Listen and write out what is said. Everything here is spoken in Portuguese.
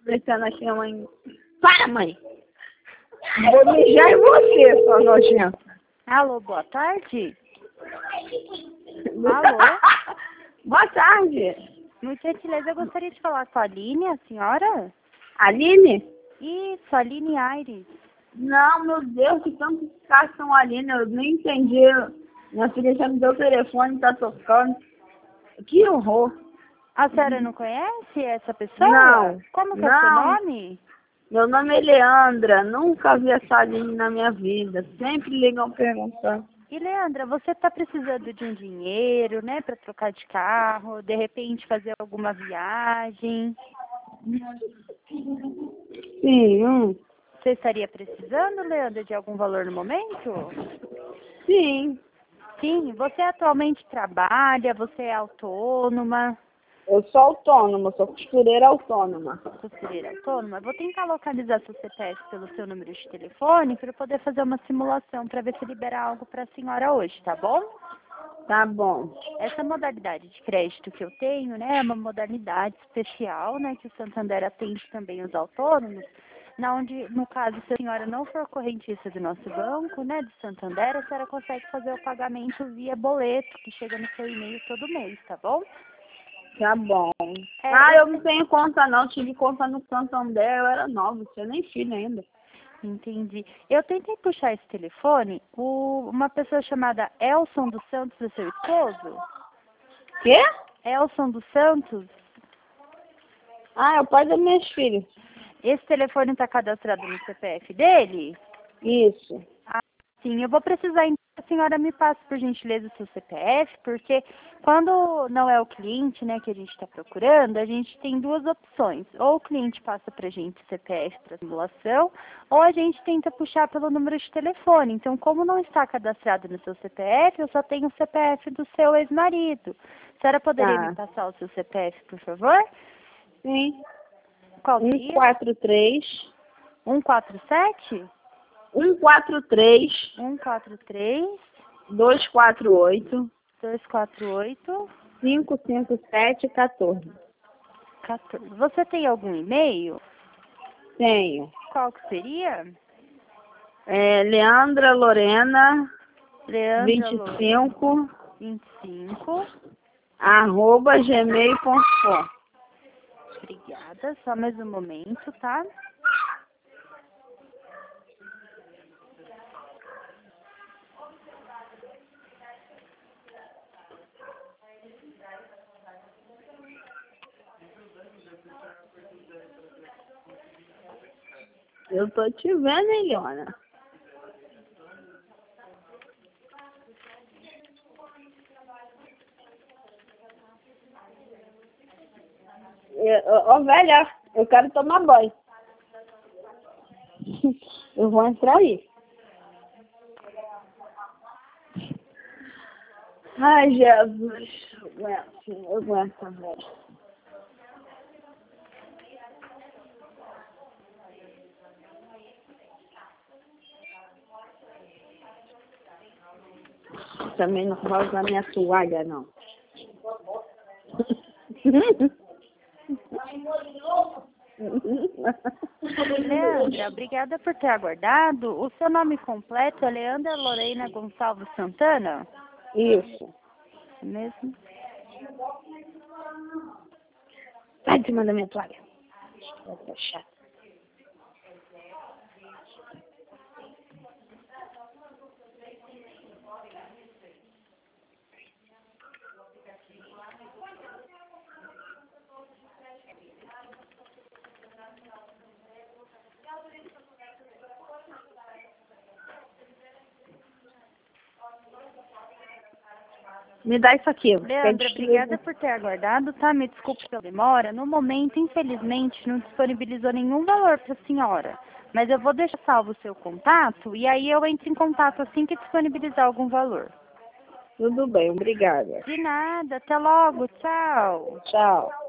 Deixando aqui a mãe. Para, mãe! Vou mijar em você, sua nojenta. Alô, boa tarde. Alô? Boa tarde. Muito gentileza, eu gostaria de falar com a Aline, a senhora? Aline? Isso, Aline Aires. Não, meu Deus, que tanto caras são Aline, eu nem entendi. Minha filha já me deu o telefone, tá tocando. Que horror. A senhora não conhece essa pessoa? Não. Como que é o seu nome? Meu nome é Leandra, nunca vi essa Aline na minha vida. Sempre ligam perguntando. E Leandra, você está precisando de um dinheiro, né, para trocar de carro, de repente fazer alguma viagem? Sim, Você estaria precisando, Leandra, de algum valor no momento? sim. Sim, você atualmente trabalha, você é autônoma? Eu sou autônoma, sou costureira autônoma. Costureira autônoma? Vou tentar localizar seu CPF pelo seu número de telefone para eu poder fazer uma simulação para ver se libera algo para a senhora hoje, tá bom? Tá bom. Essa modalidade de crédito que eu tenho, né, é uma modalidade especial, né, que o Santander atende também os autônomos, na onde, no caso, se a senhora não for correntista do nosso banco, né, do Santander, a senhora consegue fazer o pagamento via boleto, que chega no seu e-mail todo mês, tá bom? Tá bom. Eu não tenho conta não, tive conta no Santander, eu era nova, não tinha nem filho ainda. Entendi. Eu tentei puxar esse telefone, uma pessoa chamada Elson dos Santos é seu esposo? Quê? Elson dos Santos? É o pai das minhas filhas. Esse telefone está cadastrado no CPF dele? Isso. Sim, eu vou precisar então que a senhora me passe, por gentileza, o seu CPF, porque quando não é o cliente, né, que a gente está procurando, a gente tem duas opções. Ou o cliente passa para a gente o CPF para simulação, ou a gente tenta puxar pelo número de telefone. Então, como não está cadastrado no seu CPF, eu só tenho o CPF do seu ex-marido. A senhora poderia me passar o seu CPF, por favor? Sim. Qual seria? 143. 147? 143. 143. 248. 248. 557 14. 14. Você tem algum e-mail? Tenho. Qual que seria? Leandra Lorena. Leandra 25. 25. @gmail.com. Obrigada. Só mais um momento, tá? Eu tô te vendo, hein, Leona? Velha, eu quero tomar banho. Eu vou entrar aí. Ai, Jesus. Eu aguento, velho. Também não vai usar minha toalha, não. Leandra, obrigada por ter aguardado. O seu nome completo é Leandra Lorena Gonçalves Santana? Isso. Mesmo? Vai de cima da minha toalha. Vai ser chato. Me dá isso aqui. Leandra, obrigada por ter aguardado, tá? Me desculpe pela demora. No momento, infelizmente, não disponibilizou nenhum valor para a senhora. Mas eu vou deixar salvo o seu contato e aí eu entro em contato assim que disponibilizar algum valor. Tudo bem, obrigada. De nada, até logo, tchau. Tchau.